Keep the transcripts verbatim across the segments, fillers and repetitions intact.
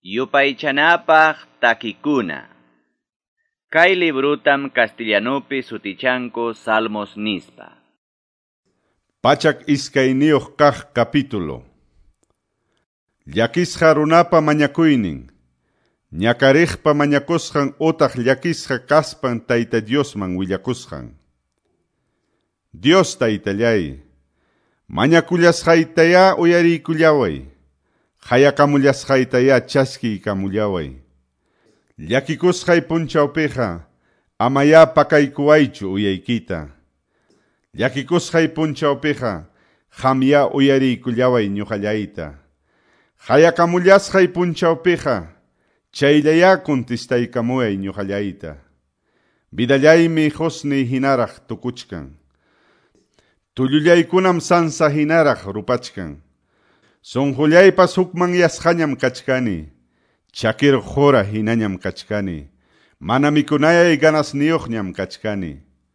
Yupaychanapaq takikuna. Kay librutam castellanopi sutichanku Salmos nispa. Pachak iskayniyuq kaq capítulo. Llakisqa runapa mañakuynin. Ñakariqpa mañakusqan utaq llakisqa kaspan Tayta Diosman willakusqan. Dios Taytallay, mañakullasqaytaya uyariykullaway. Hayakamullasqaytaya chaskiykamullaway. Llakikusqay punchawpiqa amaya pakaykuwaychu uyaykita. Llakikusqay punchawpiqa hamya uyariykullaway ñuqallayta. Hayakamullasqay punchawpiqa chaylaya contestaykamuway ñuqallayta. Vidallaymi husni hinaraq tukuchkan. Tullullaykunam sansa hinaraq rupachkan. Sonjullaypas hukman yasqañam kachkani. Chakir jora hinañam kachkani. Mana mikunayay ganasniyuqñam kachkani.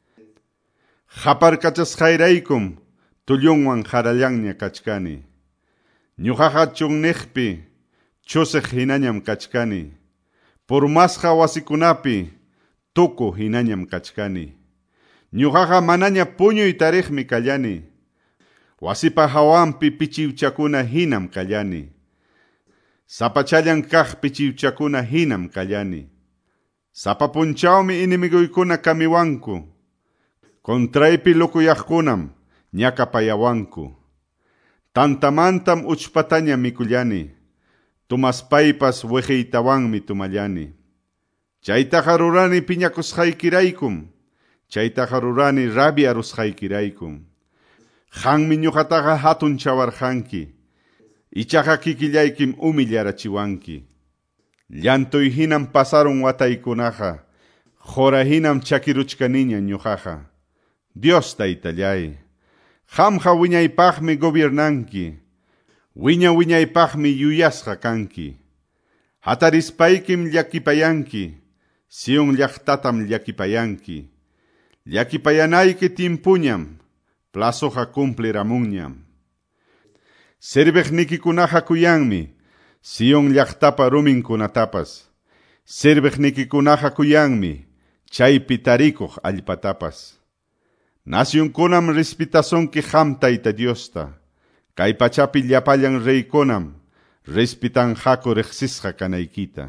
Haparkachasqayraykum tullunwan harallanña kachkani. Ñuqaqa chunniqpi chusiq hinañam kachkani. Purmasqa wasikunapi tuku hinañam kachkani. Ñuqaqa manaña puñuy tariqmi kallani. Wasipa hawanpi pichiwchakuna hinam kallani. Sapachallan kaq pichiwchakuna hinam kallani. Sapapunchawmi inimiguykuna kamiwanku. Kontraypi lukuyaqkunam ñakapayawanku. Tantamantam uchpataña mikullani. Tumaspaypas wejiytawanmi tumallani. Chaytaqa rurani piñakusqaykiraykum. Chaytaqa rurani rabia rusqaykiraykum. Qanmi ñuqataqa hatun chawarqanki. Ichaqa kikillaykim humillarachiwanki. Llantuy hinam pasaron wataykunaqa. Jora hinam chakiruchkaniña ñuqaqa. Dios Taytallay, qamqa wiñaypaqmi gobiernanki. Wiña wiñaypaqmi yuyasqa kanki. Hatarispaykim llakipayanki. Sion llaqtatam llakipayanki. Llakipayanayki timpuñam. Plazoqa cumpliramunñam. Sirviqnikikunaqa kuyanmi. Sion llaqtapa ruminkunatapas. Sirviqnikikunaqa kuyanmi. Chaypi tarikuq allpatapas. Nacionkunam respetasonki qam Tayta Diosta. Kay pachapi llapallan reykunam respetanqaku riqsisqa kanaykita.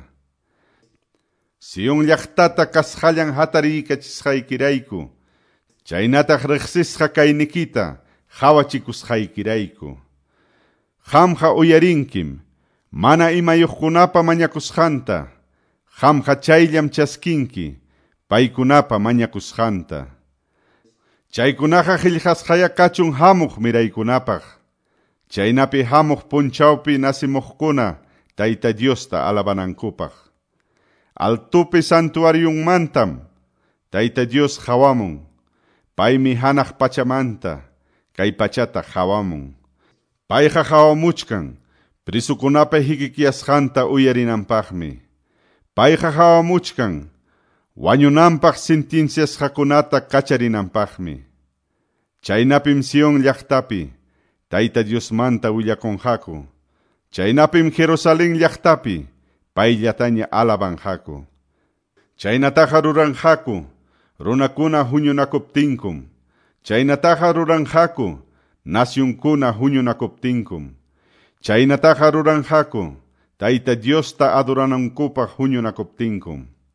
Sion llaqtata kasqallan hatariycachisqaykirayku. Chaynataq riqsisqa kaynikita hawachikusqaykirayku. Qamqa uyarinkim, mana imayuqkunapa mañakusqanta. Qamqa chayllam chaskinki, paykunapa mañakusqanta. Chaykunaqa qillqasqaya kachun hamuq miraykunapaq. Chaynapi hamuq punchawpi nasimuqkuna Tayta Diosta alabanankupaq. Altupi santuariummantam Tayta Dios hawamun. Paymi hanaq pachamanta kay pachata hawamun. Payqa hawamuchkan prisukunapi hikikiasqanta uyarinanpaqmi. Payqa hawamuchkan wañunanpaq sentenciasqakunata kacharinanpaqmi. Chaynapim Sion llaqtapi Tayta Diosmanta willakunqaku. Chaynapim Jerusalén llaqtapi payllataña alabanqaku. Chaynataqa ruranqaku runakuna huñunakuptinkum. Chaynataqa ruranqaku nacionkuna huñunakuptinkum. Chaynataqa ruranqaku Tayta Diosta adoranankupaq huñunakuptinkum.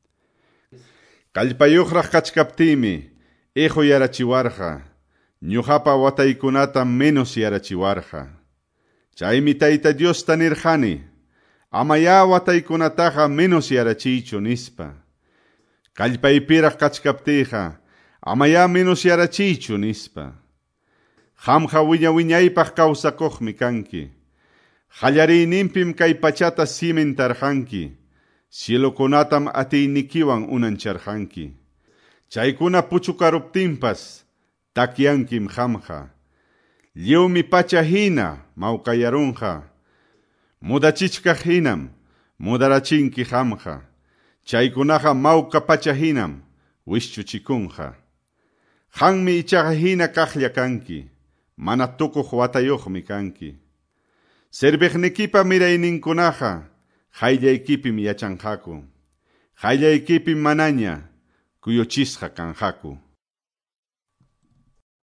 Kallpayuqraq kachkaptimi hijo yarachiwarqa. Ñuqapa wataykunata menos yarachiwarqa. Chaymi Tayta Diosta nirqani. Amaya wataykunataqa menos yarachiychu nispa. Kallpaypiraq kachkaptiqa amaya menos yarachiychu nispa. Qamqa wiña wiñaypaq kawsakuqmi kanki. Qallariyninpim kay pachata cimentarqanki. Cielokunatam atiynikiwan unancharqanki. Chaykuna puchukaruptinpas takyankim qamqa. Lliwmi pacha hina mawqayarunqa. Mudachichkaq hinam mudarachinki qamqa. Chaykunaqa mawka pacha hinam wishchuchikunqa. Qanmi ichaqa hina kaqlla kanki. Mana tukuq watayuqmi kanki. Sirviqnikipa mirayninkunaqa hayllaykipim yachanjaku, hayllaykipim manaña, kuyuchisqa kanjaku.